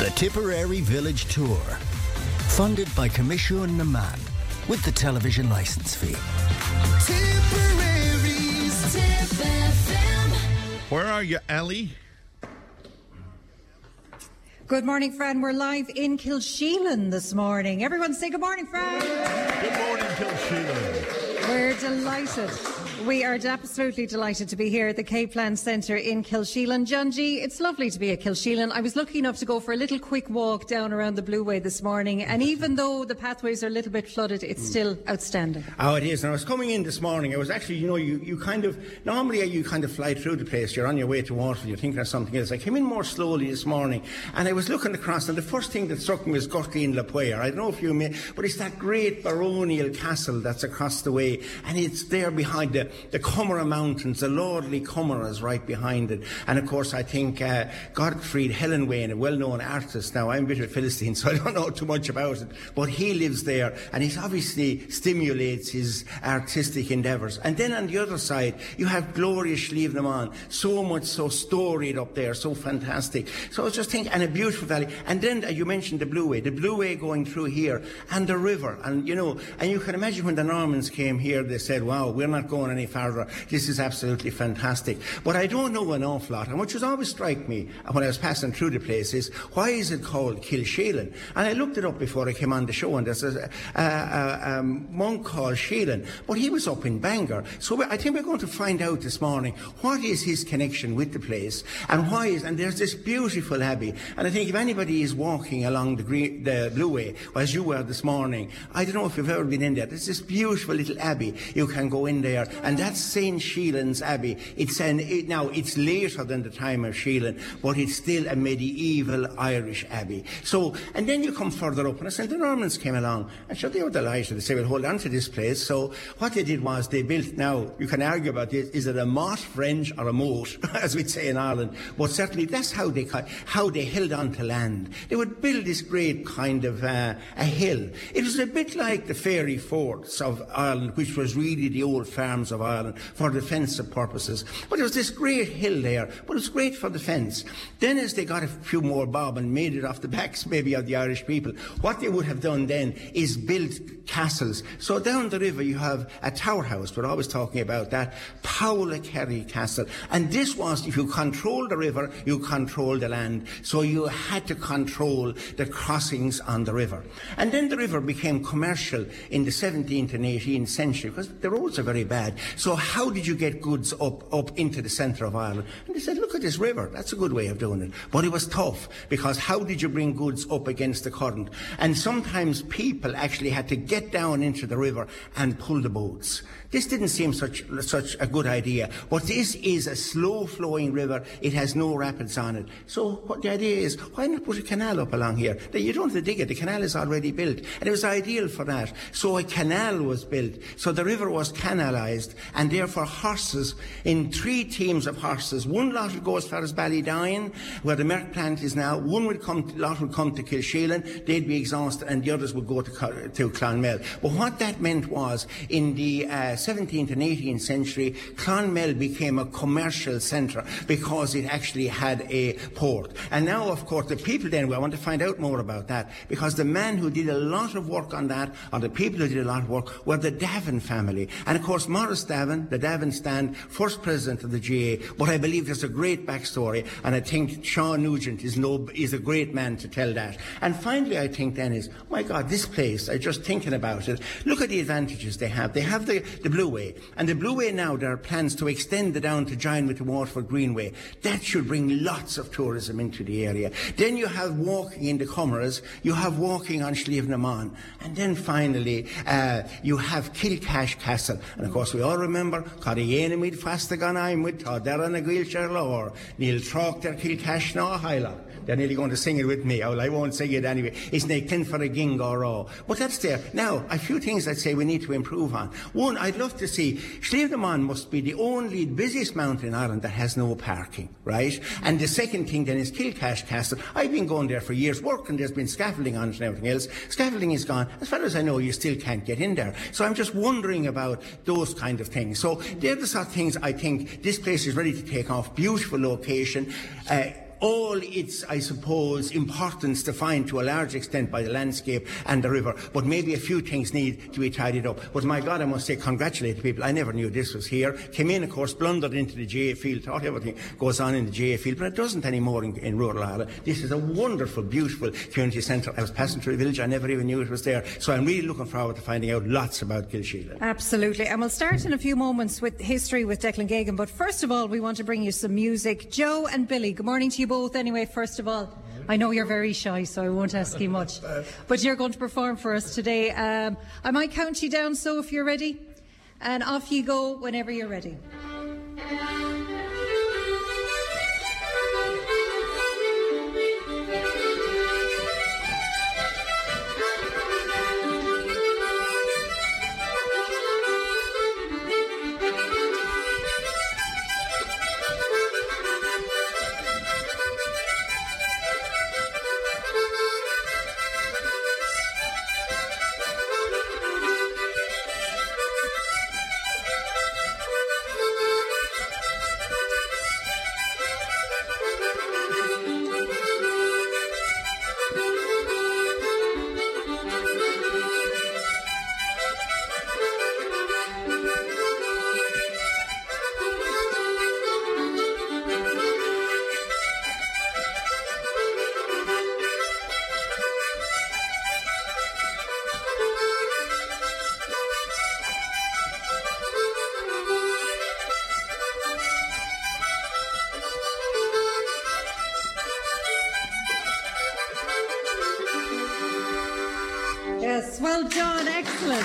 The Tipperary Village Tour. Funded by Commission Naman with the television licence fee. Tipperary's Tip FM. Where are you, Ali? Good morning, Fran. We're live in Kilsheelan this morning. Everyone say good morning, Fran. Good morning, Kilsheelan. We're delighted. We are absolutely delighted to be here at the K-Plan Centre in Kilsheelan. John G, it's lovely to be at Kilsheelan. I was lucky enough to go for a little quick walk down around the Blue Way this morning, and even though the pathways are a little bit flooded, it's still outstanding. Oh, it is. And I was coming in this morning. I was actually, you kind of, normally you kind of fly through the place. You're on your way to Waterford, you're thinking of something else. I came in more slowly this morning, and I was looking across, and the first thing that struck me was Gurteen La Puer. I don't know if you may, but it's that great baronial castle that's across the way, and it's there behind the Cummeragh Mountains, the lordly Cummeragh is right behind it. And of course, I think Gottfried Hellenwein, a well-known artist. Now, I'm a bit of a Philistine, so I don't know too much about it, but he lives there, and he obviously stimulates his artistic endeavours. And then on the other side, you have glorious Slievenamon, so much so storied up there, so fantastic. So I was just thinking, and a beautiful valley. And then you mentioned the Blue Way going through here, and the river. And and you can imagine when the Normans came here, they said, wow, we're not going any farther. This is absolutely fantastic. But I don't know an awful lot. And what has always struck me when I was passing through the place is, why is it called Kilsheelan? And I looked it up before I came on the show, and there's a monk called Sheelan, but he was up in Bangor. So I think we're going to find out this morning what is his connection with the place, and and there's this beautiful abbey. And I think if anybody is walking along the Blue Way, as you were this morning, I don't know if you've ever been in there, there's this beautiful little abbey. You can go in there, and that's St. Sheelan's Abbey. Now, it's later than the time of Sheelan, but it's still a medieval Irish abbey. So, and then you come further up, and I said, the Normans came along, and sure, they were delighted. They said, well, hold on to this place. So what they did was they built, now, you can argue about this, is it a motte French or a moat, as we'd say in Ireland, but certainly that's how they held on to land. They would build this great kind of a hill. It was a bit like the fairy forts of Ireland, which was really the old farms of Ireland for defensive purposes. But there was this great hill there, but it was great for defence. Then as they got a few more bob and made it off the backs maybe of the Irish people, what they would have done then is built castles. So down the river you have a tower house, we're always talking about that, Paula Kerry Castle. And this was, if you control the river, you control the land. So you had to control the crossings on the river. And then the river became commercial in the 17th and 18th century, because the roads are very bad. So how did you get goods up into the centre of Ireland? And they said, look at this river, that's a good way of doing it. But it was tough, because how did you bring goods up against the current? And sometimes people actually had to get down into the river and pull the boats. This didn't seem such a good idea, but this is a slow-flowing river. It has no rapids on it. So what the idea is, why not put a canal up along here? You don't have to dig it. The canal is already built, and it was ideal for that. So a canal was built. So the river was canalised, and therefore horses, in 3 teams of horses, one lot would go as far as Ballydine, where the Merck plant is now. One lot would come to Kilsheelan. They'd be exhausted, and the others would go to Clonmel. But what that meant was, in the 17th and 18th century, Clonmel became a commercial centre because it actually had a port. And now, of course, the people then, I want to find out more about that, because the man who did a lot of work on that, or the people who did a lot of work, were the Davin family. And of course, Maurice Davin, the Davin stand, first president of the GA, but I believe there's a great backstory, and I think Sean Nugent is a great man to tell that. And finally, I think then is, my God, this place, I'm just thinking about it, look at the advantages they have. They have the Blue Way, and the Blue Way now, there are plans to extend it down to join with the Waterford Greenway. That should bring lots of tourism into the area. Then you have walking in the Cummeragh, you have walking on Slievenamon, and then finally you have Kilcash Castle. And of course we all remember Carriganamid Fastagan Imwid Tadaran Agilshire Lore Neil Troctor Kilcash No Highlock. They're nearly going to sing it with me. I won't sing it anyway. It's nae kin for a ging or raw. But that's there. Now, a few things I'd say we need to improve on. One, I'd love to see, Slievenamon must be the only busiest mountain in Ireland that has no parking, right? And the second thing then is Kilcash Castle. I've been going there for years, working, there's been scaffolding on it and everything else. Scaffolding is gone. As far as I know, you still can't get in there. So I'm just wondering about those kind of things. So they're the sort of things I think this place is ready to take off. Beautiful location. all its, I suppose, importance defined to a large extent by the landscape and the river, but maybe a few things need to be tidied up. But my God, I must say, congratulate the people. I never knew this was here. Came in, of course, blundered into the GA field, thought everything goes on in the GA field, but it doesn't anymore in rural Ireland. This is a wonderful, beautiful community centre. I was passing through the village, I never even knew it was there. So I'm really looking forward to finding out lots about Kilsheelan. Absolutely. And we'll start in a few moments with history with Declan Geoghegan. But first of all, we want to bring you some music. Joe and Billy, good morning to you both anyway, first of all. I know you're very shy, so I won't ask you much. But you're going to perform for us today. I might count you down, so if you're ready. And off you go whenever you're ready. Yes, well done, excellent.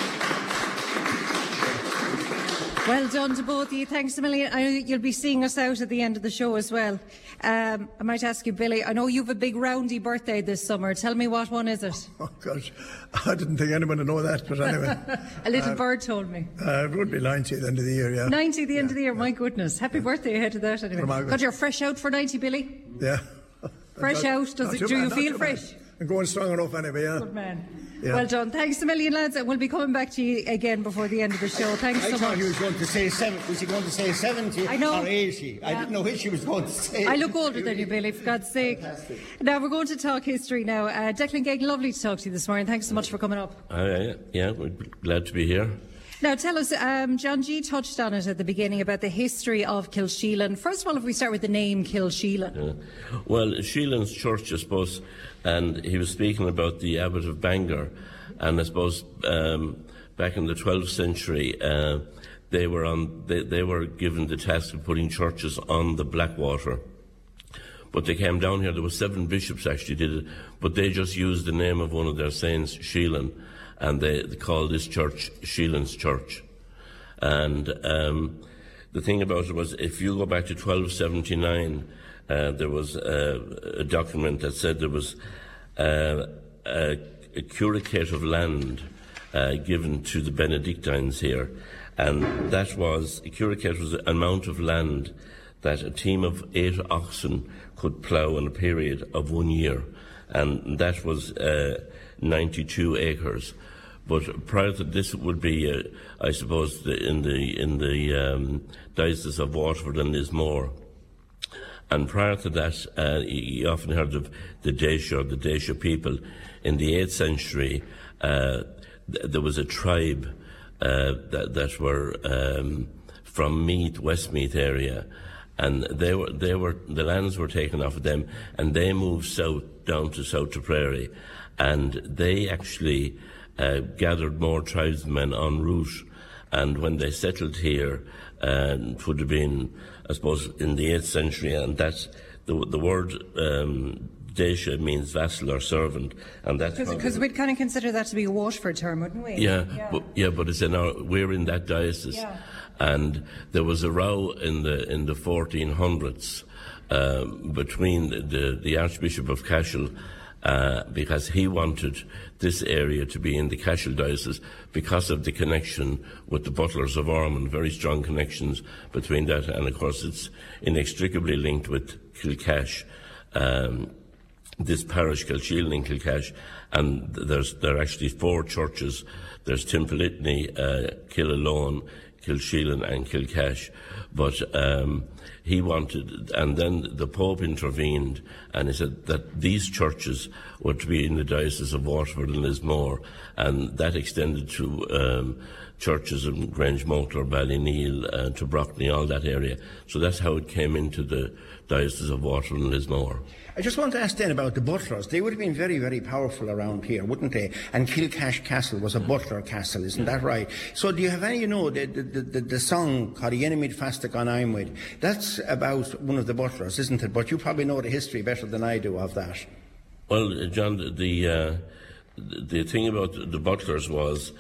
Well done to both of you. Thanks a million. I know you'll be seeing us out at the end of the show as well. I might ask you, Billy, I know you've a big roundy birthday this summer. Tell me, what one is it? Oh, gosh, I didn't think anyone would know that, but anyway. A little bird told me. It would be 90 at the end of the year, yeah. 90 at the end of the year, my goodness. Happy birthday ahead of that anyway. God, you're fresh out for 90, Billy? Yeah. Fresh out? Do you feel fresh? I'm going strong enough anyway, yeah. Good man. Yeah. Well done. Thanks a million, lads, and we'll be coming back to you again before the end of the show. Thanks so much. I thought he was going to say 70. Was he going to say 70 I know. or 80? Yeah. I didn't know which he was going to say. I look older than you, Billy, for God's sake. Fantastic. Now, we're going to talk history now. Declan Geoghegan, lovely to talk to you this morning. Thanks so much for coming up. Yeah, we're glad to be here. Now, tell us, John G touched on it at the beginning about the history of Kilsheelan. First of all, if we start with the name Kilsheelan. Well, Sheelan's church, I suppose, and he was speaking about the Abbot of Bangor, and I suppose back in the 12th century, they were given the task of putting churches on the Blackwater. But they came down here, there were 7 bishops actually did it, but they just used the name of one of their saints, Sheelan, and they called this church Sheelan's Church. And the thing about it was, if you go back to 1279, there was a document that said there was a curicate of land given to the Benedictines here, and that was, a curicate was an amount of land that a team of 8 oxen could plough in a period of 1 year, and that was 92 acres. But prior to this, it would be, I suppose, in the diocese of Waterford and Lismore. And prior to that, you often heard of the Dacia people. In the 8th century, there was a tribe that were from Meath, Westmeath area, and the lands were taken off of them, and they moved south down to South Tipperary, and they actually gathered more tribesmen en route. And when they settled here, it would have been, I suppose, in the 8th century, and that's the word Dacia means vassal or servant, and that's because we'd kind of consider that to be a Waterford term, wouldn't we? But it's we're in that diocese, and there was a row in the 1400s between the Archbishop of Cashel. Because he wanted this area to be in the Cashel diocese because of the connection with the Butlers of Ormond, very strong connections between that, and of course it's inextricably linked with Kilcash, this parish, Kilsheelan in Kilcash, and there are actually 4 churches. There's Timpolitney, Killalone, Kilsheelan and Kilcash, but he wanted, and then the Pope intervened, and he said that these churches were to be in the Diocese of Waterford and Lismore, and that extended to churches in Grangemotor, Ballyneal, to Brockney, all that area. So that's how it came into the Diocese of Waterford and Lismore. I just want to ask then about the butlers. They would have been very, very powerful around here, wouldn't they? And Kilcash Castle was a butler castle, isn't that right? So do you have any, the song, Corrienimid Fasta Gan Aimwid, that's about one of the butlers, isn't it? But you probably know the history better than I do of that. Well, John, the thing about the butlers was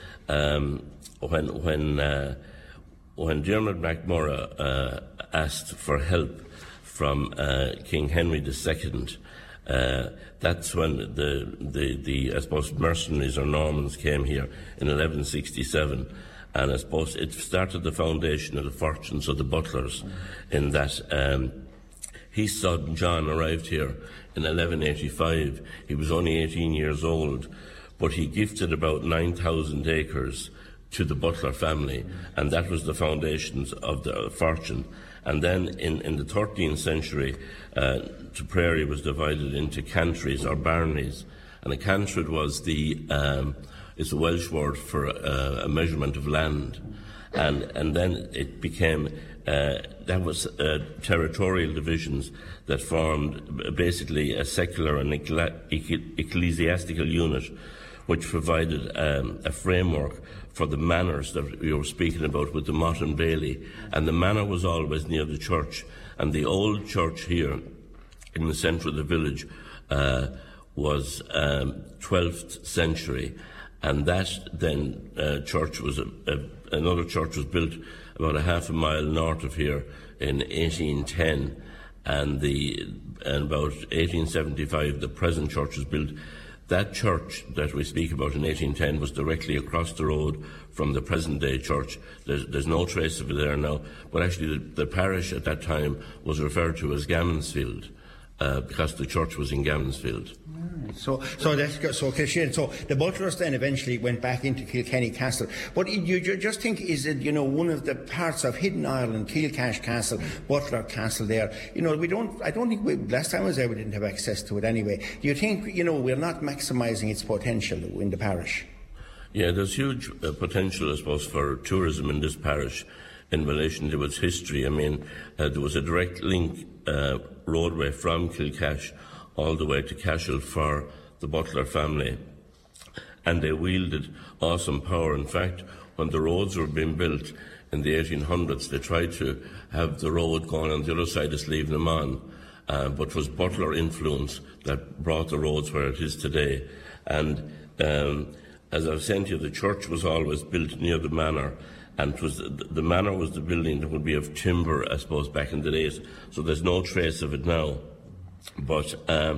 when Diarmuid MacMurrough asked for help from King Henry II, that's when the I suppose mercenaries or Normans came here in 1167, and I suppose it started the foundation of the fortunes of the butlers, in that his son John arrived here in 1185. He was only 18 years old, but he gifted about 9,000 acres to the Butler family, and that was the foundations of the fortune. And then in the 13th century, Tipperary was divided into cantries or baronies, and a cantrid was it's a Welsh word for a measurement of land, and then it became that was territorial divisions that formed basically a secular and ecclesiastical unit, which provided a framework for the manors that we were speaking about with the Mott and Bailey. And the manor was always near the church. And the old church here in the centre of the village was 12th century. And that then church was, another church was built about a half a mile north of here in 1810. And about 1875, the present church was built. That church that we speak about in 1810 was directly across the road from the present-day church. There's no trace of it there now, but actually the parish at that time was referred to as Gammonsfield, because the church was in Gammonsfield. So Kilshean. So the butlers then eventually went back into Kilkenny Castle. But you just think, is it one of the parts of hidden Ireland, Kilcash Castle, Butler Castle there? I don't think last time I was there we didn't have access to it anyway. Do you think we're not maximising its potential in the parish? Yeah, there's huge potential, I suppose, for tourism in this parish in relation to its history. I mean, there was a direct link roadway from Kilcash all the way to Cashel for the Butler family, and they wielded awesome power. In fact, when the roads were being built in the 1800s, they tried to have the road going on the other side of Slievenamon, but it was Butler influence that brought the roads where it is today. And as I've said to you, the church was always built near the manor, and the manor was the building that would be of timber, I suppose, back in the days, so there's no trace of it now. But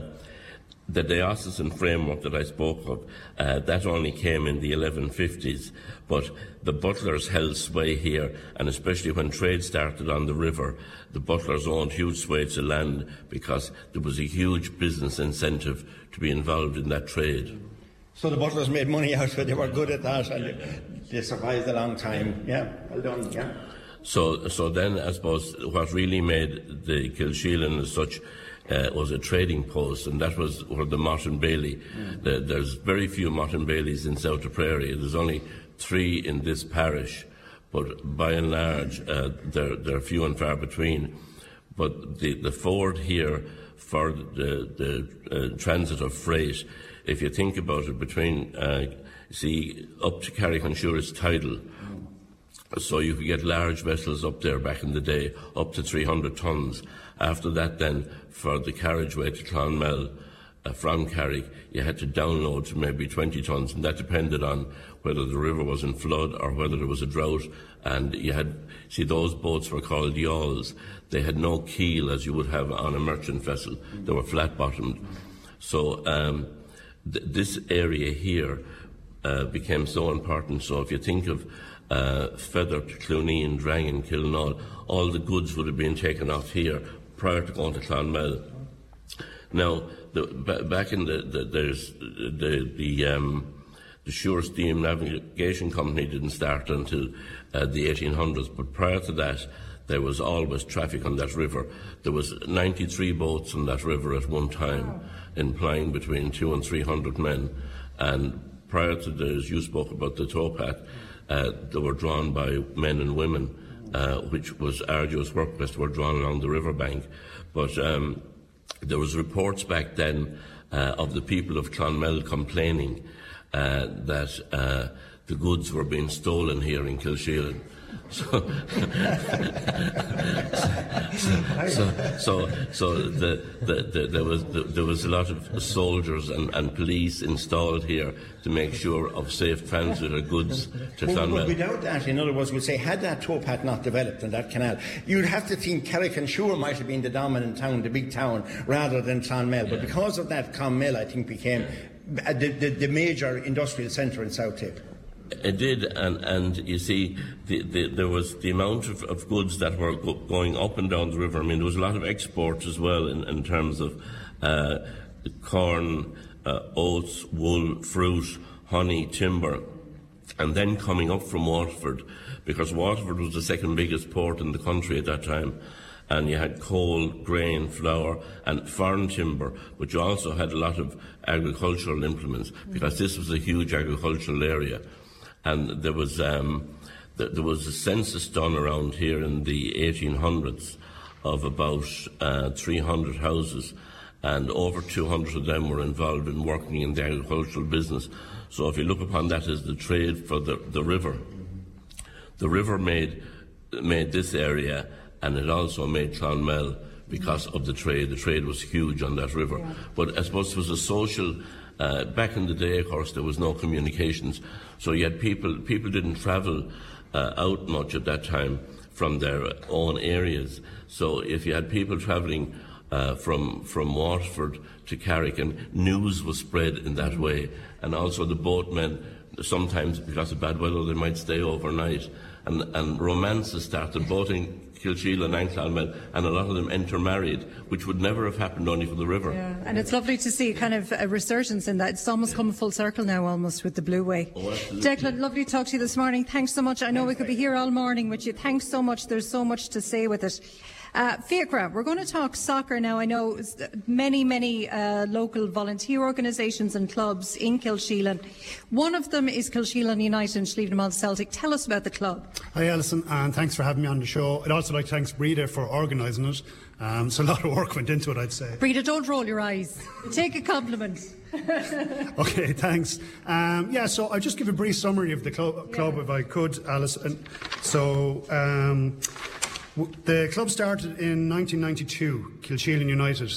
the diocesan framework that I spoke of, that only came in the 1150s, but the butlers held sway here, and especially when trade started on the river, the butlers owned huge swathes of land because there was a huge business incentive to be involved in that trade. So the butlers made money out of it, they were good at that, and they survived a long time. Yeah, well done, yeah. So then, I suppose, what really made the Kilsheelan as such was a trading post, and that was where the Mott and Bailey. There's very few Mott and Baileys in South Tipperary. There's only 3 in this parish, but by and large, they're few and far between. But the ford here for the transit of freight, if you think about it, between, up to Carrick-on-Suir is tidal. So you could get large vessels up there back in the day, up to 300 tons. After that then, for the carriageway to Clonmel from Carrick, you had to download to maybe 20 tons, and that depended on whether the river was in flood or whether there was a drought. And you had, those boats were called yawls. They had no keel as you would have on a merchant vessel. They were flat-bottomed. So this area here became so important. So if you think of Feather to Clooney and Drangan, Kilnall, all the goods would have been taken off here prior to going to Clonmel. Now, back in the Suir Steam Navigation Company didn't start until the 1800s, but prior to that, there was always traffic on that river. There was 93 boats on that river at one time, employing between 200 and 300 men. And prior to as you spoke about the towpath, they were drawn by men and women, which was arduous work because they were drawn along the riverbank. But there was reports back then of the people of Clonmel complaining that the goods were being stolen here in Kilsheelan. So there was a lot of soldiers and police installed here to make sure of safe transit of goods to Clonmel. But without that, in other words, we'd say, had that towpath not developed in that canal, you'd have to think Carrick-on-Shore might have been the dominant town, the big town, rather than Clonmel. But because of that, Clonmel, I think, became the major industrial centre in South Tip. It did, and you see, there was the amount of goods that were going up and down the river. I mean, there was a lot of exports as well in terms of corn, oats, wool, fruit, honey, timber, and then coming up from Waterford, because Waterford was the second biggest port in the country at that time. And you had coal, grain, flour and foreign timber, but you also had a lot of agricultural implements, because this was a huge agricultural area. And there was a census done around here in the 1800s of about 300 houses, and over 200 of them were involved in working in the agricultural business. So if you look upon that as the trade for the river made this area, and it also made Clonmel because of the trade. The trade was huge on that river. Yeah. But I suppose it was a social. Back in the day, of course, there was no communications, so you had people didn't travel out much at that time from their own areas. So if you had people travelling from Waterford to Carrick, and news was spread in that way, and also the boatmen, sometimes because of bad weather, they might stay overnight, and romances started both in Kilsheelan and Clonmel, and a lot of them intermarried, which would never have happened only for the river. Yeah, and it's lovely to see kind of a resurgence in that. It's almost come full circle now, almost, with the Blue Way. Oh, Declan, lovely to talk to you this morning. Thanks so much. I know we could be here all morning with you. Thanks so much. There's so much to say with it. Fiacra, we're going to talk soccer now. I know many local volunteer organisations and clubs in Kilsheelan. One of them is Kilsheelan United and Slievenamon Celtic. Tell us about the club. Hi Alison, and thanks for having me on the show. I'd also like to thank Breda for organising it. So a lot of work went into it, I'd say. Breda, don't roll your eyes. Take a compliment. Okay, thanks. So I'll just give a brief summary of the club if I could, Alison. So the club started in 1992, Kilsheelan United,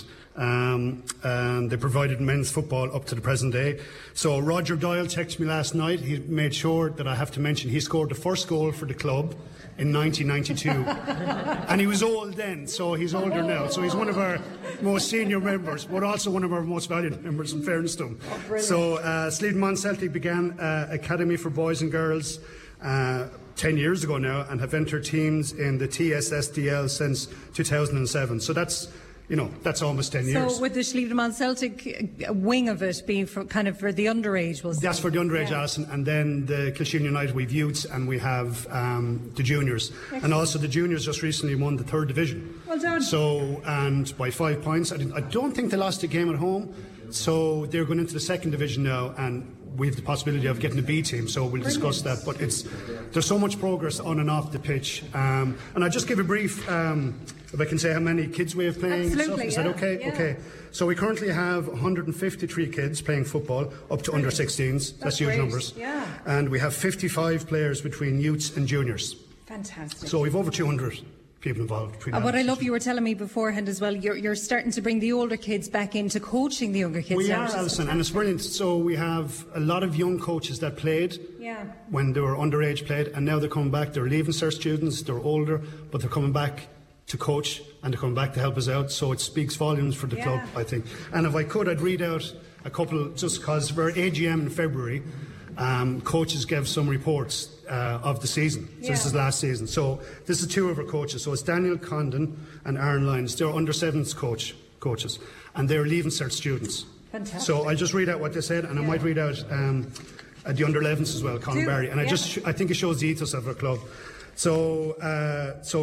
and they provided men's football up to the present day. So Roger Doyle texted me last night. He made sure that I have to mention he scored the first goal for the club in 1992. And he was old then, so he's older now. So he's one of our most senior members, but also one of our most valued members, in fairness to him. So Slievenamon Celtic began academy for boys and girls 10 years ago now, and have entered teams in the TSSDL since 2007. So that's almost 10 years. So with the Slievenamon Celtic wing of it being for the underage, was that's for the underage, Alison, and then the Kilsheelan United we've youths and we have the juniors. Excellent. And also the juniors just recently won the 3rd division. Well done. So, and by 5 points. I don't think they lost a game at home, so they're going into the 2nd division now, and we have the possibility of getting a B team, so we'll discuss that. But there's so much progress on and off the pitch. And I'll just give a brief, if I can say how many kids we have playing. Absolutely, Is that okay? Yeah. Okay. So we currently have 153 kids playing football, up to under 16s. That's huge great. numbers. Yeah. And we have 55 players between youths and juniors. Fantastic. So we've over 200 people involved. What I love, you were telling me beforehand as well, you're starting to bring the older kids back into coaching the younger kids. We are, Alison, and it's brilliant. So we have a lot of young coaches that played when they were underage played, and now they're coming back. They're leaving cert students, they're older, but they're coming back to coach, and they're coming back to help us out. So it speaks volumes for the club, I think. And if I could, I'd read out a couple, just because we're AGM in February. Coaches gave some reports of the season. So this is last season. So this is 2 of our coaches. So it's Daniel Condon and Aaron Lyons. They're under 7s coaches, and they're leaving cert students. Fantastic. So I'll just read out what they said, and I might read out the under 11s as well, Conor Barry. And I think it shows the ethos of our club. So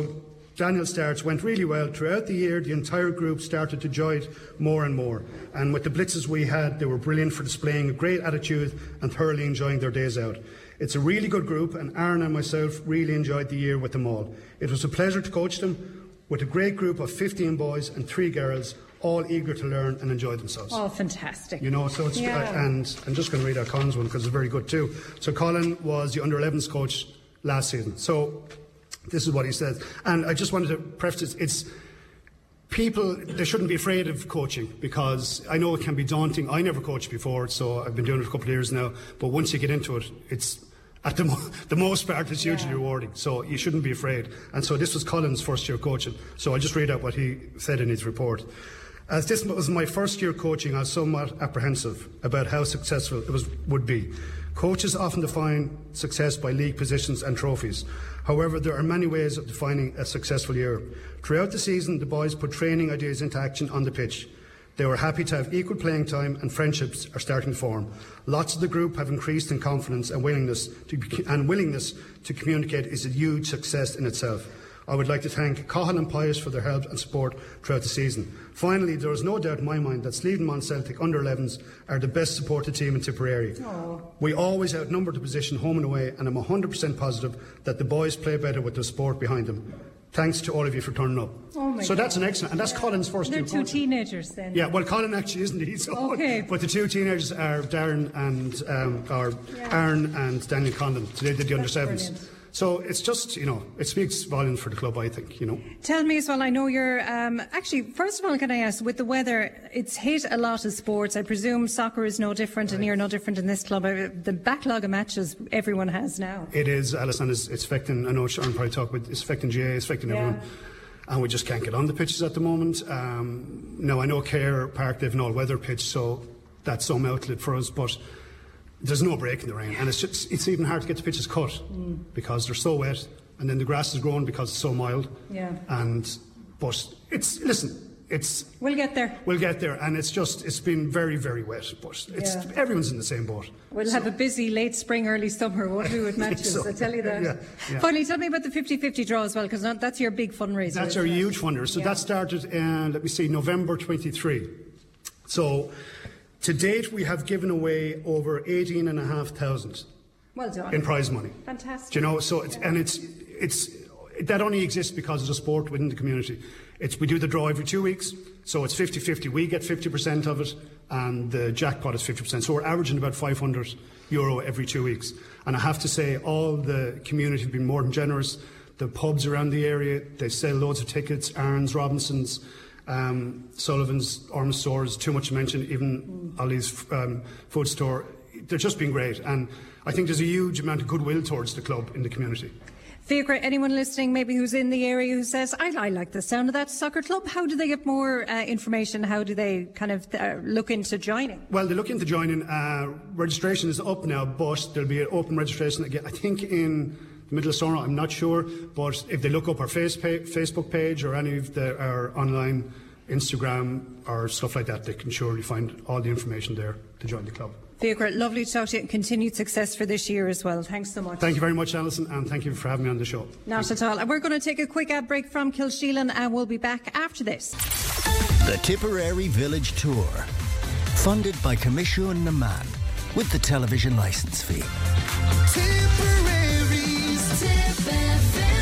Daniel starts went really well. Throughout the year, the entire group started to enjoy it more and more. And with the blitzes we had, they were brilliant for displaying a great attitude and thoroughly enjoying their days out. It's a really good group, and Aaron and myself really enjoyed the year with them all. It was a pleasure to coach them with a great group of 15 boys and 3 girls, all eager to learn and enjoy themselves. Oh, fantastic. You know, so it's, and I'm just going to read out Colin's one because it's very good too. So Colin was the under-11s coach last season. So this is what he says. And I just wanted to preface it's people, they shouldn't be afraid of coaching, because I know it can be daunting. I never coached before, so I've been doing it for a couple of years now. But once you get into it, it's at the most part, it's hugely rewarding. So you shouldn't be afraid. And so this was Colin's first year coaching. So I'll just read out what he said in his report. As this was my first year coaching, I was somewhat apprehensive about how successful it would be. Coaches often define success by league positions and trophies. However, there are many ways of defining a successful year. Throughout the season, the boys put training ideas into action on the pitch. They were happy to have equal playing time, and friendships are starting to form. Lots of the group have increased in confidence, and willingness to communicate is a huge success in itself. I would like to thank Cathal and Pius for their help and support throughout the season. Finally, there is no doubt in my mind that Slievin Celtic under-11s are the best supported team in Tipperary. Aww. We always outnumber the position home and away, and I'm 100% positive that the boys play better with the support behind them. Thanks to all of you for turning up. Oh my so God. that's an excellent, and that's Colin's first They're year. Two teenagers then. Yeah, well, Colin actually isn't he? So, okay. But the 2 teenagers are Darren and Aaron and Daniel Condon. So they did the under-7s. Brilliant. So it's just, you know, it speaks volumes for the club, I think, you know. Tell me as well, I know you're, actually, first of all, can I ask, with the weather, it's hit a lot of sports. I presume soccer is no different, and you're no different in this club. The backlog of matches everyone has now. It is, Alison, it's affecting, I know Sharon probably talked about, it's affecting GA, it's affecting everyone. And we just can't get on the pitches at the moment. Now, I know Care Park, they've an all-weather pitch, so that's some outlet for us, but there's no break in the rain, and it's even hard to get the pitches cut because they're so wet, and then the grass is growing because it's so mild. Yeah. But we'll get there. We'll get there, and it's been very, very wet, but everyone's in the same boat. We'll have a busy late spring, early summer, won't we, with matches? So, I tell you that. Yeah. Finally, tell me about the 50-50 draw as well, because that's your big fundraiser. That's our huge fundraiser. So that started in, November 23. So to date, we have given away over 18,500. Well done. In prize money. Fantastic. Do you know, so it's that only exists because it's a sport within the community. We do the draw every 2 weeks, so it's 50-50. We get 50% of it, and the jackpot is 50%. So we're averaging about €500 every 2 weeks. And I have to say, all the community have been more than generous. The pubs around the area, they sell loads of tickets. Aaron's, Robinson's, Sullivan's, Ormond Stores, too much to mention, even Ollie's food store. They've just been great, and I think there's a huge amount of goodwill towards the club in the community. Fiacre, anyone listening maybe who's in the area who says, I like the sound of that soccer club, how do they get more information? How do they kind of look into joining? Well, they look into joining. Registration is up now, but there'll be an open registration again, I think in the middle of summer, I'm not sure, but if they look up our Facebook page or any of our online Instagram or stuff like that, they can surely find all the information there to join the club. Fiacre, lovely to talk to you, and continued success for this year as well. Thanks so much. Thank you very much, Alison, and thank you for having me on the show. Not at all. And we're going to take a quick ad break from Kilsheelan, and we'll be back after this. The Tipperary Village Tour, funded by Commission na Man, with the television licence fee. Tipperary's Tip FM.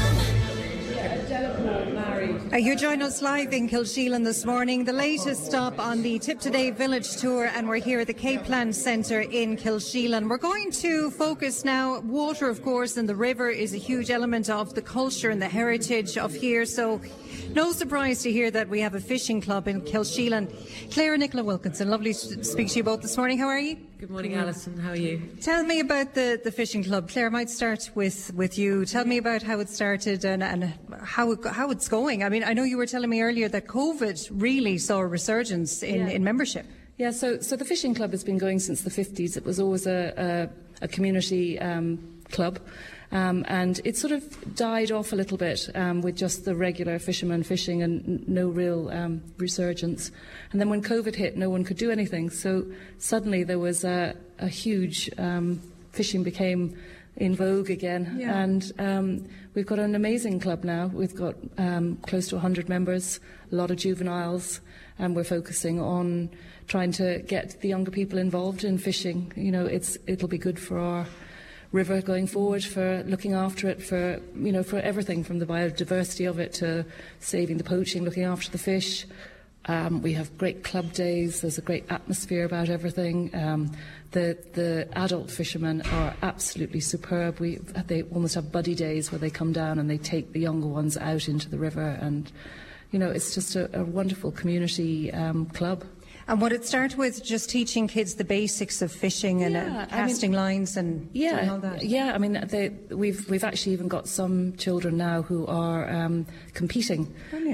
You join us live in Kilsheelan this morning, the latest stop on the Tip Today Village Tour, and we're here at the K-Plan Centre in Kilsheelan. We're going to focus now, water of course, and the river is a huge element of the culture and the heritage of here, so no surprise to hear that we have a fishing club in Kilsheelan. Claire and Nicola Wilkinson, lovely to speak to you both this morning. How are you? Good morning, Alison. How are you? Tell me about the fishing club. Claire, I might start with you. Tell me about how it started and how it's going. I mean, I know you were telling me earlier that COVID really saw a resurgence in membership. Yeah, so the fishing club has been going since the 50s. It was always a community club. And it sort of died off a little bit with just the regular fishermen fishing and no real resurgence. And then when COVID hit, no one could do anything. So suddenly there was a huge fishing became in vogue again. Yeah. And we've got an amazing club now. We've got close to 100 members, a lot of juveniles, and we're focusing on trying to get the younger people involved in fishing. You know, it'll be good for our river going forward, for looking after it, for everything from the biodiversity of it to saving the poaching, looking after the fish. We have great club days. There's a great atmosphere about everything. The adult fishermen are absolutely superb. They almost have buddy days where they come down and they take the younger ones out into the river, and it's just a wonderful community club. And would it start with just teaching kids the basics of fishing and casting lines and doing all that? Yeah, I mean, we've actually even got some children now who are competing,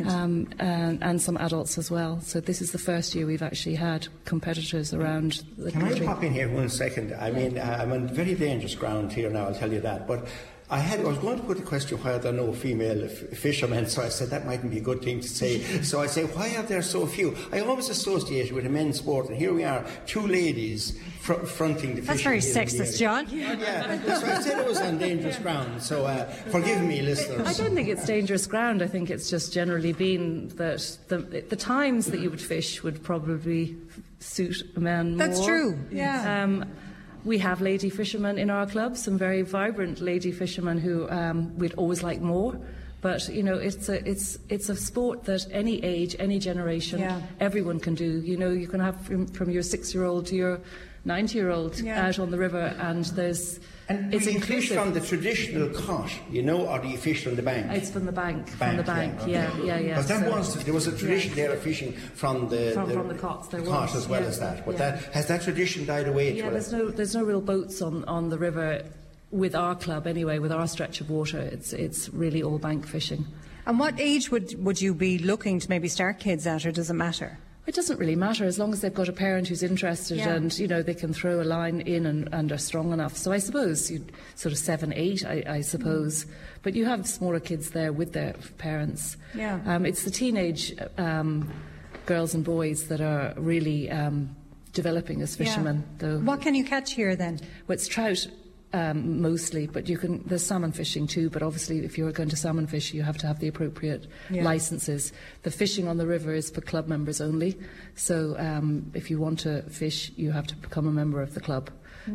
and some adults as well. So this is the first year we've actually had competitors around the country. Can I pop in here 1 second? I mean, I'm on very dangerous ground here now, I'll tell you that. But I was going to put the question, why are there no female fishermen? So I said that mightn't be a good thing to say. So I say, why are there so few? I always associate it with a men's sport, and here we are, two ladies fronting the fishing. That's very sexist, John. Yeah, so I said it was on dangerous ground. So forgive me, listeners. I don't think it's dangerous ground. I think it's just generally been that the times that you would fish would probably suit a man more. That's true. Yeah. We have lady fishermen in our club, some very vibrant lady fishermen who we'd always like more. But it's a sport that any age, any generation, everyone can do. You can have from your 6-year-old to your 90-year-old out on the river, and it's inclusive. Fish from the traditional cot, or do you fish from the bank? It's from the bank. Yeah. But there was a tradition there of fishing from the cots. The cot as well as that. But has that tradition died away? Yeah, there's no real boats on the river with our club anyway. With our stretch of water, it's really all bank fishing. And what age would you be looking to maybe start kids at, or does it matter? It doesn't really matter as long as they've got a parent who's interested and they can throw a line in and are strong enough. So I suppose sort of 7, 8, I suppose. But you have smaller kids there with their parents. Yeah. It's the teenage girls and boys that are really developing as fishermen. Though. What can you catch here then? Well, it's trout. Mostly, but there's salmon fishing too, but obviously if you're going to salmon fish you have to have the appropriate licences. The fishing on the river is for club members only, so if you want to fish you have to become a member of the club.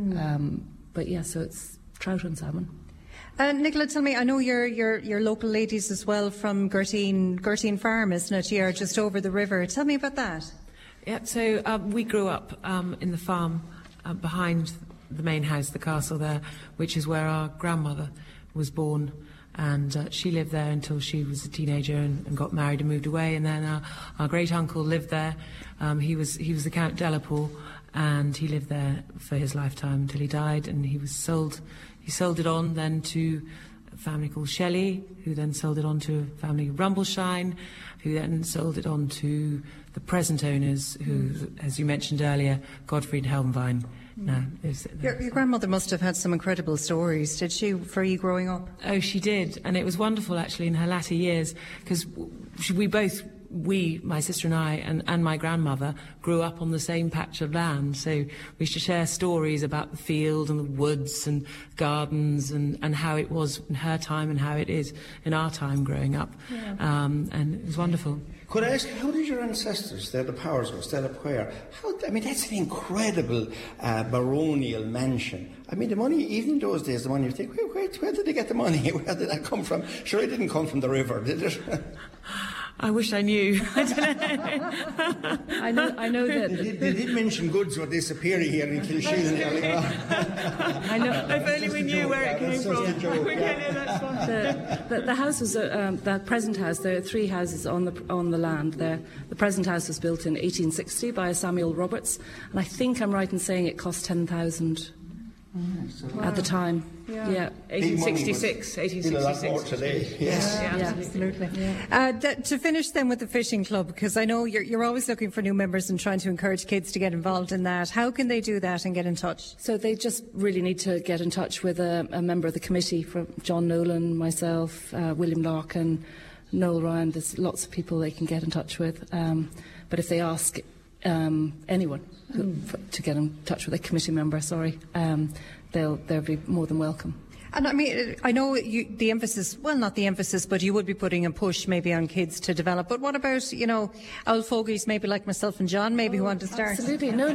So it's trout and salmon. Nicola, tell me, I know you're local ladies as well from Gertine Farm, isn't it? You're just over the river. Tell me about that. Yeah, so we grew up in the farm behind the main house, the castle there, which is where our grandmother was born, and she lived there until she was a teenager and got married and moved away. And then our great uncle lived there. He was the Count Delaporte, and he lived there for his lifetime until he died. And he sold it on then to a family called Shelley, who then sold it on to a family Rumbleshine, who then sold it on to the present owners, who, as you mentioned earlier, Gottfried Helmwein. No, your grandmother must have had some incredible stories, did she, for you growing up? Oh, she did, and it was wonderful actually in her latter years, because my sister and I and my grandmother grew up on the same patch of land, so we used to share stories about the field and the woods and gardens and how it was in her time and how it is in our time growing up. And it was wonderful. Could I ask, how did your ancestors, the Powers of Stella Poyer, that's an incredible baronial mansion. I mean, the money, even in those days, the money, you think, where did they get the money? Where did that come from? Sure, it didn't come from the river, did it? I wish I knew. I know that. They did mention goods were disappearing here in Kilsheelan earlier on. I know. If only we knew where it came from. The house was the present house. There are 3 houses on the land there. The present house was built in 1860 by Samuel Roberts, and I think I'm right in saying it cost 10,000. At the time, 1866. Today. Yes, absolutely. To finish then with the fishing club, because I know you're always looking for new members and trying to encourage kids to get involved in that. How can they do that and get in touch? So they just really need to get in touch with a member of the committee, from John Nolan, myself, William Larkin, Noel Ryan. There's lots of people they can get in touch with. But if they ask anyone to get in touch with a committee member, they'll be more than welcome. And I mean, I know the emphasis, well, not the emphasis, but you would be putting a push maybe on kids to develop. But what about, old fogies, maybe like myself and John, maybe who want to start? Absolutely. No.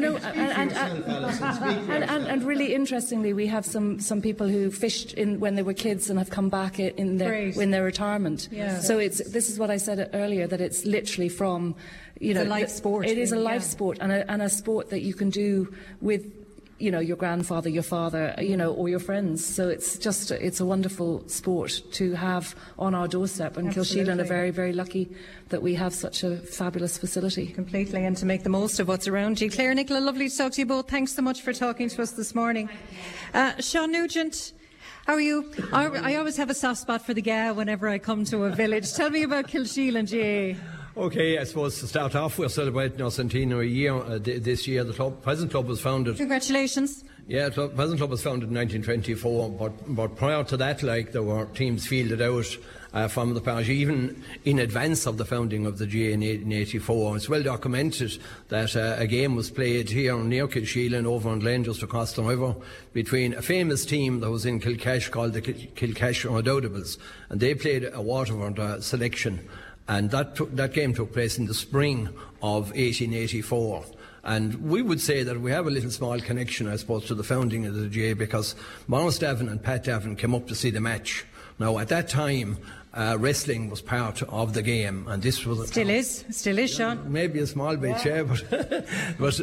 And really interestingly, we have some people who fished when they were kids and have come back in their retirement. Yeah. So this is what I said earlier, that it's literally from, a life sport. It is a life sport and a sport that you can do with your grandfather, your father, or your friends. So it's a wonderful sport to have on our doorstep. And Kilsheelan are very, very lucky that we have such a fabulous facility. Completely, and to make the most of what's around you. Claire, Nicola, lovely to talk to you both. Thanks so much for talking to us this morning. Sean Nugent, how are you? I always have a soft spot for the GA whenever I come to a village. Tell me about Kilsheelan GA. Okay, I suppose to start off, we're celebrating our centenary year this year. The present club was founded. Congratulations. Yeah, the present club was founded in 1924, but prior to that, there were teams fielded out from the parish, even in advance of the founding of the GA in 1884. It's well documented that a game was played here near Kilsheelan, over on Glen, just across the river, between a famous team that was in Kilcash called the Kilcash Redoublers, and they played a Waterford selection. And that game took place in the spring of 1884. And we would say that we have a little small connection, I suppose, to the founding of the GA, because Maurice Davin and Pat Davin came up to see the match. Now, at that time, wrestling was part of the game, and this was still is, Sean. Maybe a small bit, yeah, but it was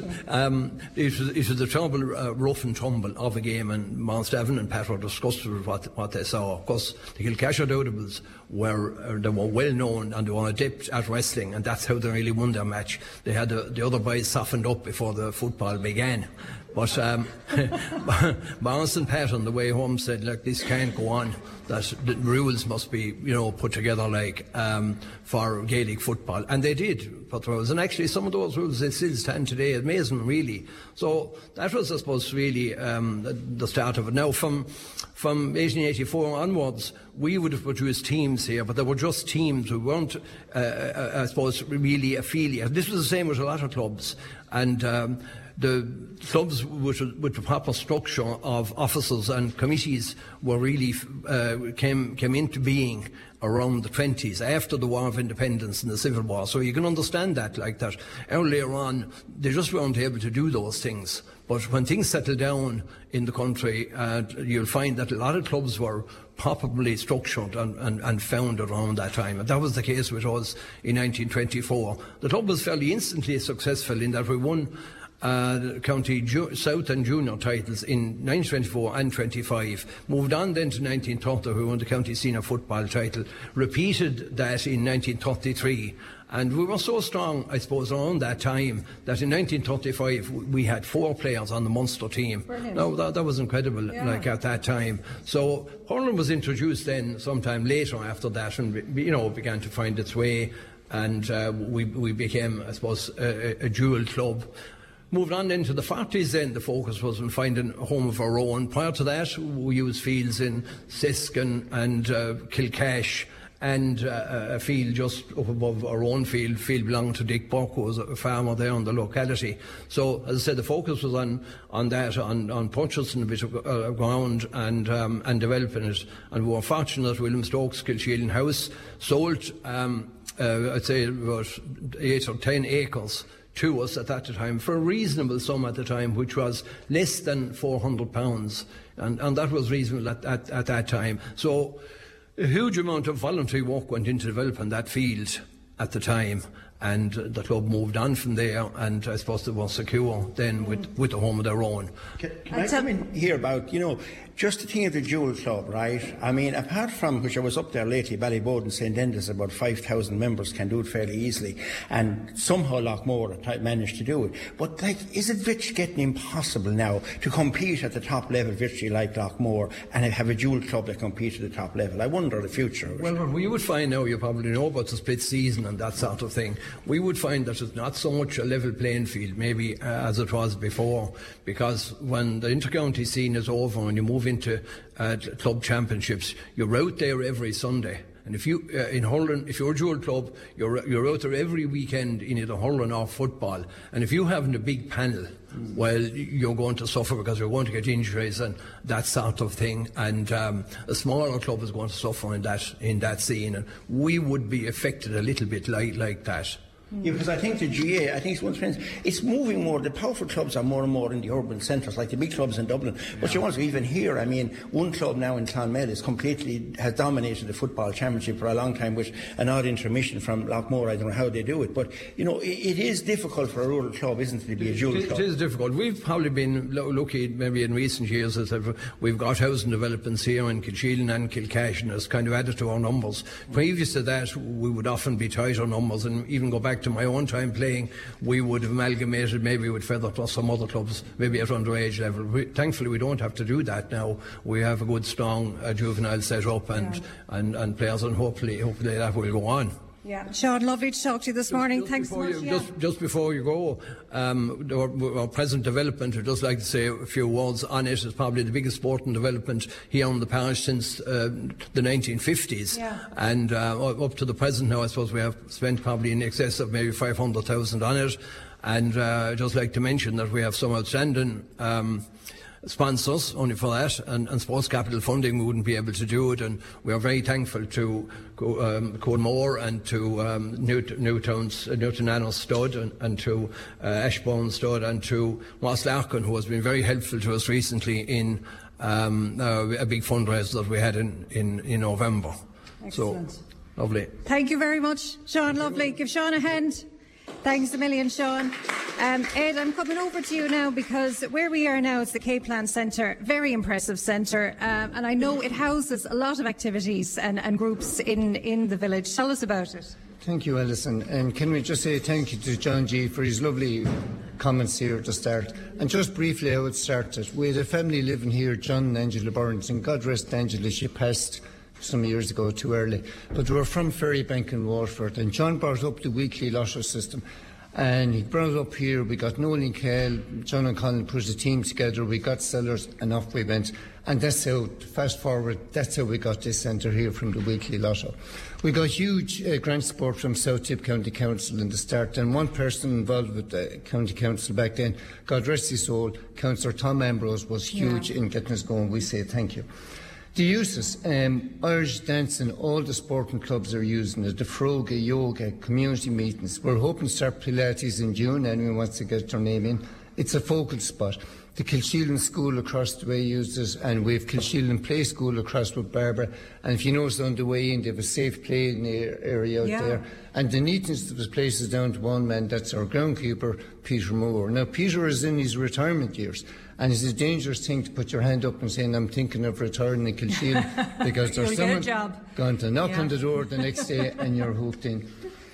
a terrible rough and tumble of a game, and Maurice Davin and Pat were disgusted with what they saw. Of course, the Kilcash Redoublers were well known and they were adept at wrestling, and that's how they really won their match. They had the other boys softened up before the football began. But Maurice and Pat on the way home said, look, this can't go on, that the rules must be, put together for Gaelic football. And they did put rules. And actually some of those rules, they still stand today. Amazing, really. So that was, I suppose, really the start of it. Now, from 1884 onwards, we would have produced teams here, but they were just teams who weren't, I suppose, really affiliated. This was the same with a lot of clubs. And the clubs with the proper structure of officers and committees were really came into being around the 20s, after the War of Independence and the Civil War. So you can understand that, that earlier on they just weren't able to do those things. But when things settled down in the country, you'll find that a lot of clubs were properly structured and founded around that time. And that was the case with us in 1924. The club was fairly instantly successful in that we won county South and junior titles in 1924 and 25. Moved on then to 1930, we won the county senior football title. Repeated that in 1933. And we were so strong, I suppose, around that time that in 1935 we had 4 players on the Munster team. Brilliant. Now that was incredible, at that time. So hurling was introduced then sometime later after that, and began to find its way, and we became, I suppose, a dual club. Moved on into the 40s then, the focus was on finding a home of our own. Prior to that, we used fields in Siskin and Kilcash, and a field just up above our own field belonged to Dick Burke, who was a farmer there in the locality. So, as I said, the focus was on purchasing a bit of ground and developing it. And we were fortunate that William Stokes Kilsheelan House sold, I'd say, about 8 or 10 acres to us at that time for a reasonable sum at the time, which was less than £400, and that was reasonable at that time. So a huge amount of voluntary work went into developing that field at the time, and the club moved on from there, and I suppose they were secure then with a home of their own. Can I come in here about, just the thing of the dual club, right? I mean, apart from, which I was up there lately, Ballyboden and St. Enda's, about 5,000 members can do it fairly easily, and somehow Lockmore managed to do it. But, is it virtually getting impossible now to compete at the top level, virtually like Lockmore, and have a dual club that compete at the top level? I wonder the future of it. Well, we would find now, you probably know about the split season and that sort of thing. We would find that it's not so much a level playing field, maybe, as it was before, because when the inter-county scene is over and you move into club championships, you're out there every Sunday, And if you in hurling, if you're a dual club, you're out there every weekend in either hurling or football. And if you haven't a big panel, well, you're going to suffer because you're going to get injuries and that sort of thing. And a smaller club is going to suffer in that scene. And we would be affected a little bit like that. Yeah, because I think the GA, I think it's one trend. It's moving more. The powerful clubs are more and more in the urban centres, like the big clubs in Dublin. But you also even here, I mean, one club now in Clonmel has dominated the football championship for a long time, with an odd intermission from Lockmore. I don't know how they do it, but you know, it is difficult for a rural club, isn't it, to be a dual club? It is difficult. We've probably been lucky, maybe in recent years, that we've got housing developments here in Kilsheelan and Kilcash, and it's kind of added to our numbers. Previous to that, we would often be tight on numbers, and even go back to my own time playing, we would have amalgamated maybe with Feather plus some other clubs, maybe at underage level. Thankfully, we don't have to do that now. We have a good, strong juvenile set up and players, and hopefully that will go on. Yeah, Sean, lovely to talk to you this morning. Thanks so much. Just before you go, our present development, I'd just like to say a few words on it. It's probably the biggest sporting development here in the parish since the 1950s. Yeah. And up to the present now, I suppose we have spent probably in excess of maybe 500,000 on it. And I'd just like to mention that we have some outstanding sponsors only for that, and sports capital funding we wouldn't be able to do it, and we are very thankful to Coolmore and to Newton Anna Stud and to Ashbourne Stud and to Ross Larkin, who has been very helpful to us recently in a big fundraiser that we had in November. Excellent. So lovely. Thank you very much, Sean. Lovely. Give Sean a hand. Thanks a million, Sean. Ed, I'm coming over to you now, because where we are now is the K-Plan Centre, very impressive centre, and I know it houses a lot of activities and groups in the village. Tell us about it. Thank you, Alison. And can we just say thank you to John G for his lovely comments here to start. And just briefly how it started. We had a family living here, John and Angela Burns, and God rest Angela, she passed some years ago, too early. But they were from Ferrybank in Waterford, and John brought up the weekly lottery system. And he brought it up here. We got Noel and Kale, John and Colin put a team together, we got sellers, and off we went. And that's how, fast forward, that's how we got this centre here from the weekly lotto. We got huge grant support from South Tip County Council in the start, and one person involved with the County Council back then, God rest his soul, Councillor Tom Ambrose, was huge in getting us going. We say thank you. The uses, Irish dancing, all the sporting clubs are using it, the Froga, yoga, community meetings. We're hoping to start Pilates in June, anyone wants to get their name in. It's a focal spot. The Kilsheelan School across the way uses it, and we have Kilsheelan Play School across with Barbara. And if you notice on the way in, they have a safe play in the area out there. And the neatness of the place is down to one man, that's our groundkeeper, Peter Moore. Now, Peter is in his retirement years, and it's a dangerous thing to put your hand up and saying, I'm thinking of retiring in Kilsheelan, because there's someone going to knock on the door the next day and you're hooked in.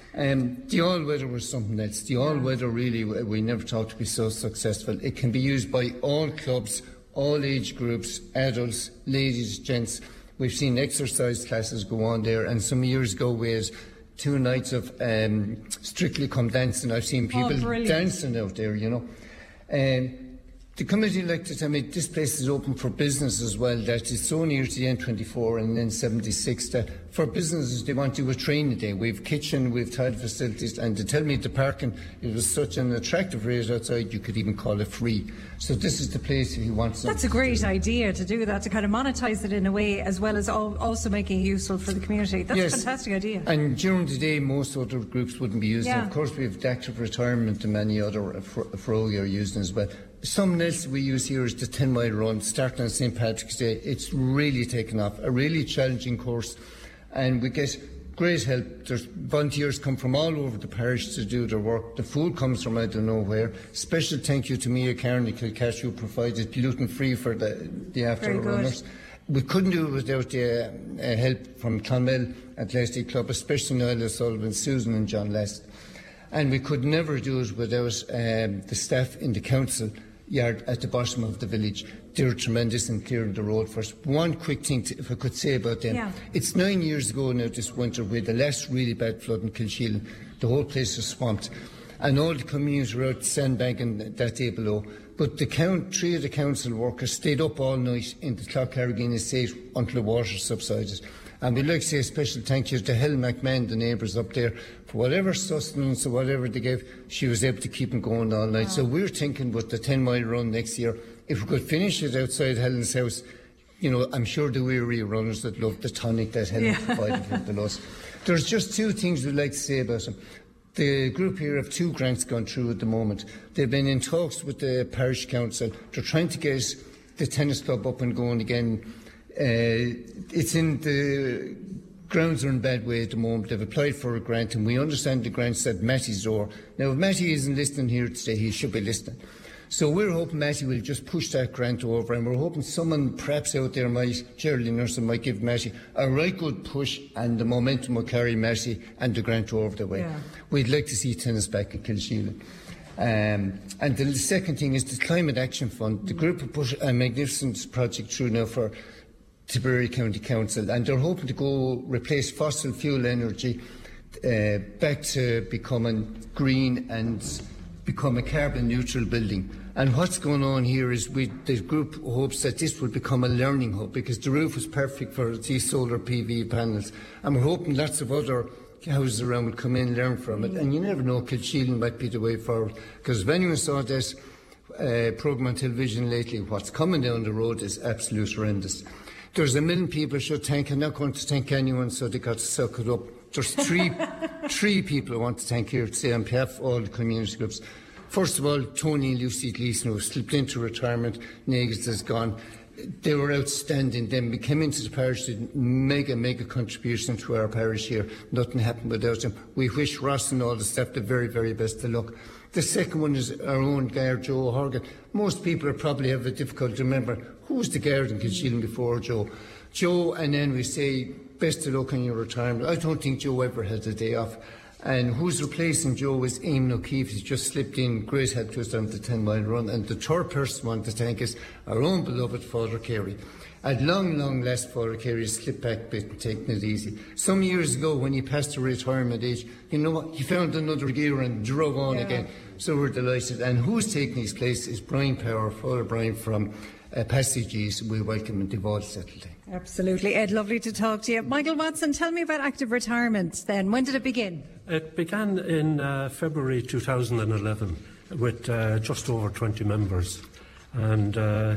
The all-weather was something else. The all-weather, really, we never thought to be so successful. It can be used by all clubs, all age groups, adults, ladies, gents. We've seen exercise classes go on there, and some years ago we had 2 nights of Strictly Come Dancing. I've seen people dancing out there, you know. The committee like to tell me this place is open for business as well, that it's so near to the N24 and N76 that for businesses they want to do a training day. We've kitchen, we've toilet facilities, and they tell me the parking, it was such an attractive rate outside you could even call it free. So this is the place if you want something. That's a great idea to do that, to kind of monetise it in a way, as well as also making it useful for the community. That's a fantastic idea. And during the day most other groups wouldn't be using it. Of course we have the active retirement and many other Froga are using as well. Something else we use here is the 10-mile run, starting on St. Patrick's Day. It's really taken off, a really challenging course, and we get great help. There's volunteers come from all over the parish to do their work. The food comes from out of nowhere. Special thank you to Mia Carney Kilcash, who provided gluten-free for the after runners. We couldn't do it without the help from Clonmel Athletic Club, especially Niall O'Sullivan, Susan and John Last. And we could never do it without the staff in the council yard at the bottom of the village. They're tremendous in clearing the road for us. One quick thing, if I could say about them. It's 9 years ago now this winter, we had the last really bad flood in Kilsheelan. The whole place was swamped. And all the communities were out sandbagging that day below. But 3 of the council workers stayed up all night in the Clough-Carrigan estate until the water subsided. And we'd like to say a special thank you to Helen McMahon, the neighbours up there, for whatever sustenance or whatever they gave. She was able to keep them going all night. So we're thinking with the 10-mile run next year, if we could finish it outside Helen's house, you know, I'm sure the weary runners that love the tonic that Helen provided for the loss. There's just two things we'd like to say about them. The group here have 2 grants gone through at the moment. They've been in talks with the parish council. They're trying to get the tennis club up and going again. It's in the grounds are in bad way at the moment. They've applied for a grant, and we understand the grant's at Matty's door. Now, if Matty isn't listening here today, he should be listening. So we're hoping Matty will just push that grant over, and we're hoping someone perhaps out there Geraldine Nurse might give Matty a right good push, and the momentum will carry Matty and the grant over the way. Yeah. We'd like to see tennis back in Kilsheelan. And the second thing is the Climate Action Fund. The group have put a magnificent project through now for Tipperary County Council, and they're hoping to go replace fossil fuel energy back to becoming green and become a carbon neutral building. And what's going on here is the group hopes that this will become a learning hub, because the roof is perfect for these solar PV panels, and we're hoping lots of other houses around will come in and learn from it. And you never know, Kilsheelan might be the way forward, because if anyone saw this programme on television lately, what's coming down the road is absolute horrendous. There's 1 million people should thank. I'm not going to thank anyone, so they got to suck it up. There's three people I want to thank here today on behalf of all the community groups. First of all, Tony and Lucy Gleeson, who slipped into retirement. Negus is gone. They were outstanding. Then we came into the parish, did mega contribution to our parish here. Nothing happened without them. We wish Ross and all the staff the very, very best of luck. The second one is our own guard, Joe Horgan. Most people probably have a difficulty to remember who was the guard in Kilsheelan before Joe. Joe, and then we say best of luck on your retirement. I don't think Joe ever had a day off. And who's replacing Joe is Eamon O'Keefe. He's just slipped in. Great help to us on the 10-mile run. And the third person I want to thank is our own beloved Father Carey. At long last, Father Carey slipped back a bit and taking it easy. Some years ago, when he passed the retirement age, you know what? He found another gear and drove on again. So we're delighted. And who's taking his place is Brian Power, Father Brian from Passages. We welcome him. They've all settled in. Absolutely. Ed, lovely to talk to you. Michael Watson, tell me about active retirement then. When did it begin? It began in February 2011 with just over 20 members. And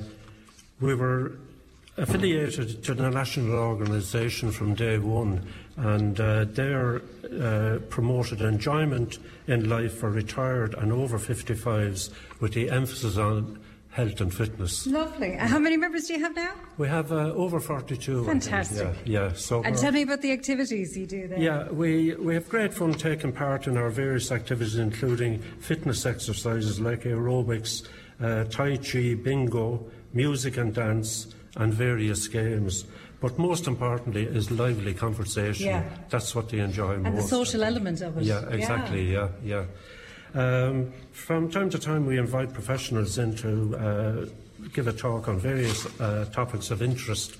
we were affiliated to the national organisation from day one, and they're promoted enjoyment in life for retired and over 55s with the emphasis on health and fitness. Lovely. How many members do you have now? We have over 42. Fantastic. Yeah. So and tell me about the activities you do there. Yeah, we have great fun taking part in our various activities, including fitness exercises like aerobics, Tai Chi, bingo, music and dance, and various games. But most importantly is lively conversation. Yeah. That's what they enjoy most. And the social element of it. Yeah, exactly, yeah. From time to time we invite professionals in to give a talk on various topics of interest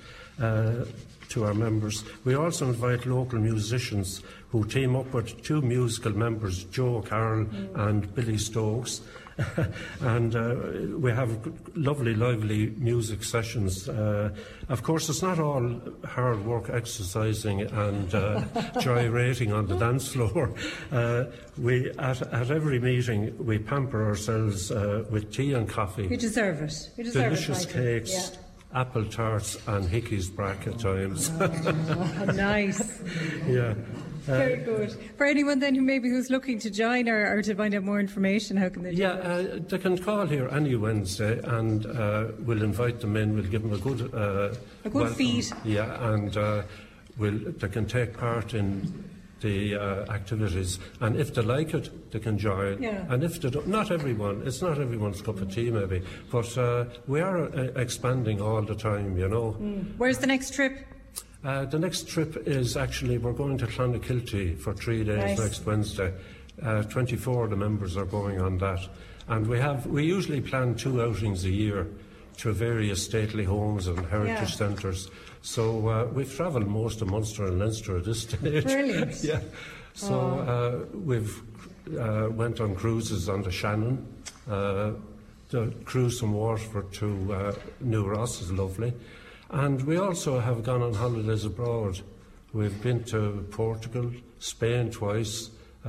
to our members. We also invite local musicians who team up with 2 musical members, Joe Carroll and Billy Stokes. And we have lovely, lively music sessions. Of course, it's not all hard work exercising and gyrating on the dance floor. At every meeting, we pamper ourselves with tea and coffee. You deserve it. Delicious cakes, apple tarts and Hickey's brack at times. Oh, nice. Yeah. Very good. For anyone then who's looking to join or to find out more information, how can they do that? They can call here any Wednesday and we'll invite them in. We'll give them a good feed. Yeah, and they can take part in the activities, and if they like it, they can join. Yeah. And if they don't, not everyone, it's not everyone's cup of tea maybe, but we are expanding all the time, you know. Where's the next trip? The next trip is actually, we're going to Clonakilty for 3 days next Wednesday. 24 of the members are going on that. And we usually plan 2 outings a year to various stately homes and heritage centres. So we've travelled most of Munster and Leinster at this stage. Brilliant. Yeah. So we've went on cruises on the Shannon. The cruise from Waterford to New Ross is lovely. And we also have gone on holidays abroad We've been to Portugal, Spain twice.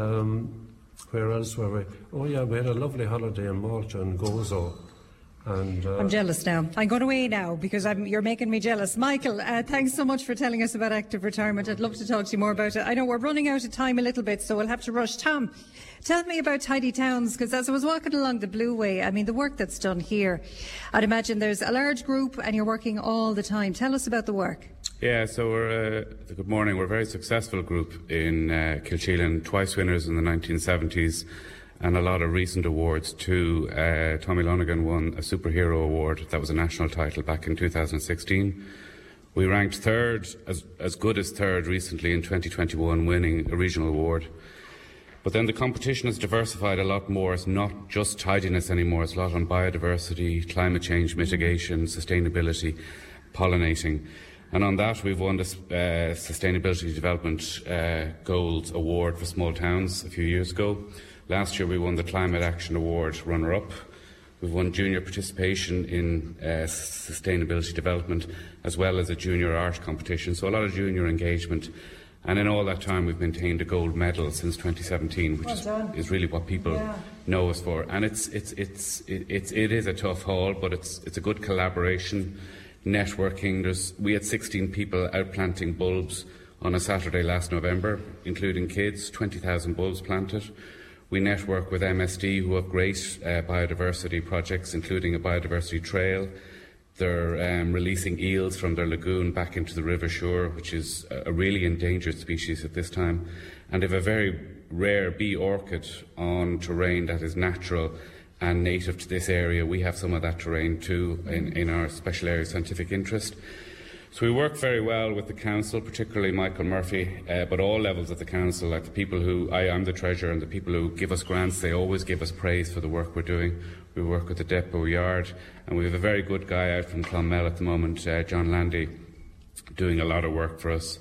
Where else were we? Oh yeah, we had a lovely holiday in Malta and Gozo. And, I'm jealous now. I'm going away now because you're making me jealous. Michael, thanks so much for telling us about active retirement. I'd love to talk to you more about it. I know we're running out of time a little bit, so we'll have to rush. Tom, tell me about Tidy Towns, because as I was walking along the Blue Way, I mean, the work that's done here, I'd imagine there's a large group and you're working all the time. Tell us about the work. Yeah, so good morning. We're a very successful group in Kilsheelan, twice winners in the 1970s. And a lot of recent awards too. Tommy Lonergan won a Superhero Award. That was a national title back in 2016. We ranked third, as good as third recently in 2021, winning a regional award. But then the competition has diversified a lot more. It's not just tidiness anymore. It's a lot on biodiversity, climate change mitigation, sustainability, pollinating. And on that, we've won the Sustainability Development Goals Award for small towns a few years ago. Last year we won the Climate Action Award runner-up. We've won junior participation in sustainability development, as well as a junior art competition, so a lot of junior engagement. And in all that time we've maintained a gold medal since 2017, which is really what people know us for. And it is a tough haul, but it's a good collaboration, networking. We had 16 people out planting bulbs on a Saturday last November, including kids, 20,000 bulbs planted. We network with MSD, who have great biodiversity projects, including a biodiversity trail. They're releasing eels from their lagoon back into the River Suir, which is a really endangered species at this time. And they have a very rare bee orchid on terrain that is natural and native to this area. We have some of that terrain too in our special area of scientific interest. So we work very well with the council, particularly Michael Murphy, but all levels of the council, like the people who, I'm the treasurer, and the people who give us grants, they always give us praise for the work we're doing. We work with the Depot Yard, and we have a very good guy out from Clonmel at the moment, John Landy, doing a lot of work for us.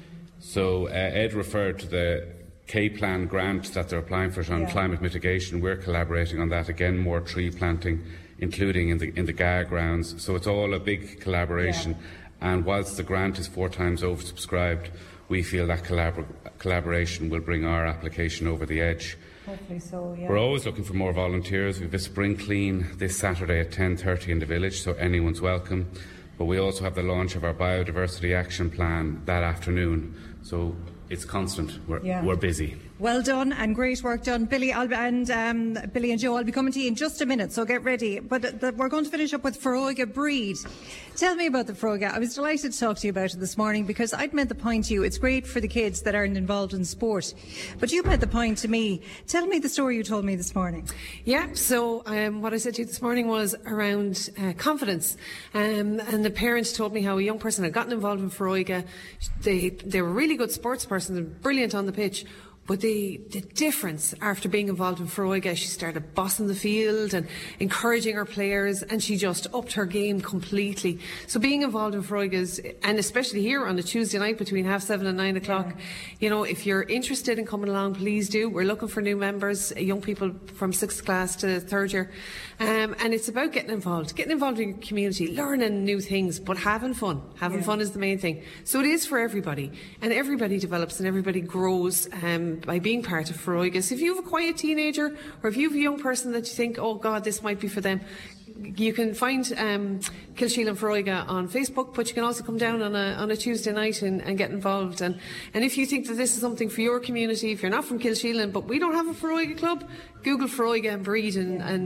So Ed referred to the K-Plan grant that they're applying for on climate mitigation. We're collaborating on that, again, more tree planting, including in the GA grounds. So it's all a big collaboration. Yeah. And whilst the grant is 4 times oversubscribed, we feel that collaboration will bring our application over the edge. Hopefully so, yeah. We're always looking for more volunteers. We have a spring clean this Saturday at 10:30 in the village, so anyone's welcome. But we also have the launch of our Biodiversity Action Plan that afternoon. So it's constant. We're busy. Well done and great work done. Billy and Joe, I'll be coming to you in just a minute, so get ready. But we're going to finish up with Foróige Breed. Tell me about the Foróige. I was delighted to talk to you about it this morning because I'd made the point to you, it's great for the kids that aren't involved in sport. But you made the point to me. Tell me the story you told me this morning. Yeah, so what I said to you this morning was around confidence. And the parents told me how a young person had gotten involved in Foróige. They were a really good sports person, brilliant on the pitch. But the difference after being involved in Foróige, she started bossing the field and encouraging her players, and she just upped her game completely. So being involved in Foróige, and especially here on a Tuesday night between 7:30 and 9 o'clock, you know, if you're interested in coming along, please do. We're looking for new members, young people from 6th class to 3rd year. And it's about getting involved in your community, learning new things, but having fun. Having fun is the main thing. So it is for everybody, and everybody develops and everybody grows by being part of Foróige. So if you have a quiet teenager, or if you have a young person that you think, oh God, this might be for them, you can find Kilsheelan Foróige on Facebook, but you can also come down on a Tuesday night and get involved. And if you think that this is something for your community, if you're not from Kilsheelan, but we don't have a Foróige club, Google Foróige and Breed,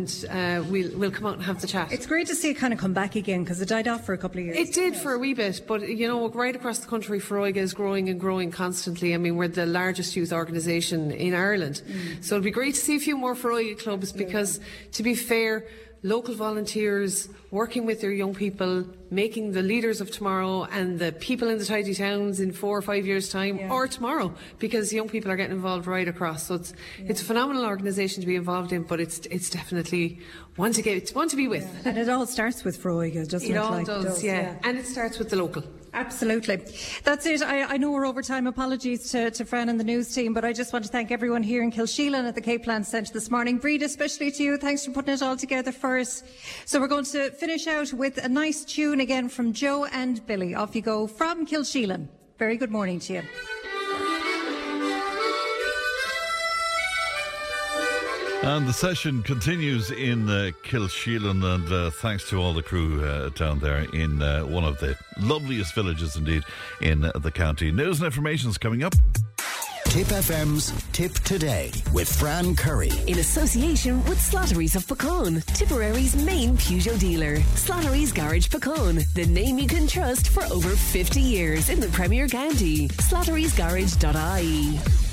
and we'll come out and have the chat. It's great to see it kind of come back again, because it died off for a couple of years. It did for a wee bit, but you know, right across the country, Foróige is growing and growing constantly. I mean, we're the largest youth organisation in Ireland. So it'll be great to see a few more Foróige clubs, because to be fair, local volunteers working with their young people, making the leaders of tomorrow and the people in the tidy towns in 4 or 5 years' time, or tomorrow, because young people are getting involved right across. So it's a phenomenal organisation to be involved in, but it's definitely one to be with. And it all starts with Foróige, doesn't it? It all does, yeah. And it starts with the local. Absolutely. That's it. I know we're over time. Apologies to Fran and the news team, but I just want to thank everyone here in Kilsheelan at the K-Plan Centre this morning. Breed, especially to you. Thanks for putting it all together for us. So we're going to finish out with a nice tune again from Joe and Billy. Off you go from Kilsheelan. Very good morning to you. And the session continues in Kilsheelan, and thanks to all the crew down there in one of the loveliest villages indeed in the county. News and information is coming up. Tip FM's Tip Today with Fran Curry. In association with Slattery's of Pecan, Tipperary's main Peugeot dealer. Slattery's Garage Pecan, the name you can trust for over 50 years in the Premier County. Slattery'sGarage.ie.